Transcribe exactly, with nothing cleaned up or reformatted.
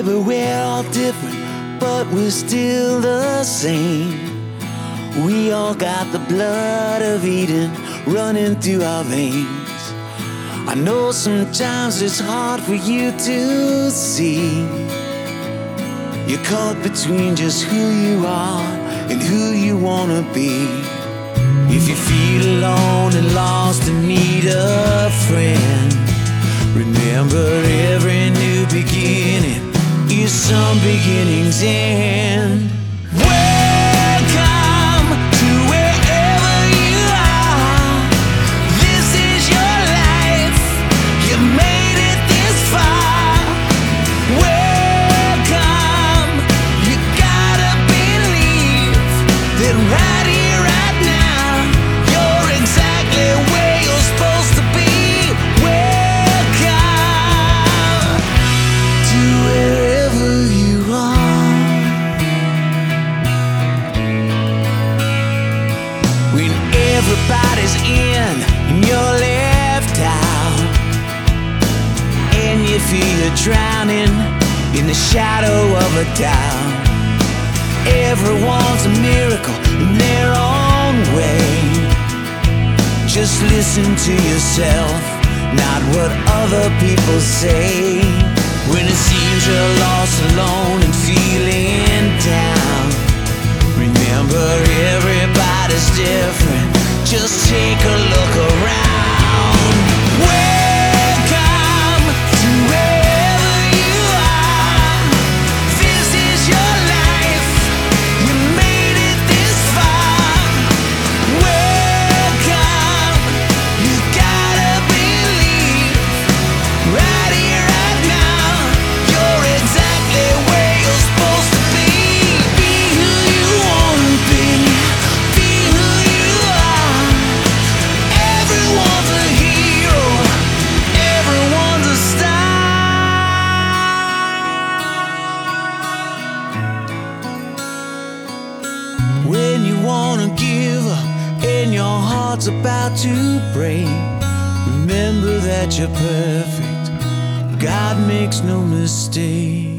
Maybe we're all different, but we're still the same. We all got the blood of Eden running through our veins. I know sometimes it's hard for you to see. You're caught between just who you are and who you wanna be. If you feel alone and lost and need a friend, remember every new beginning is some beginning's end. Welcome to wherever you are. This is your life. You made it this far. Welcome. You gotta believe that right here, right now, you're exactly where you're supposed to be. Welcome to wherever you are. When everybody's in and you're left out, and you feel you're drowning in the shadow of a doubt, everyone's a miracle in their own way. Just listen to yourself, not what other people say. When it seems you're lost, alone, and feeling down, remember everybody's different. Just take a look around. Welcome to wherever you are. This is your life. You made it this far. Welcome. You gotta believe right here, right now, you're exactly where you're supposed to be. Be who you wanna be. Be who you are. Everyone's a hero. Everyone's a star. When you wanna give up and your heart's about to break, remember that you're perfect. God makes no mistake.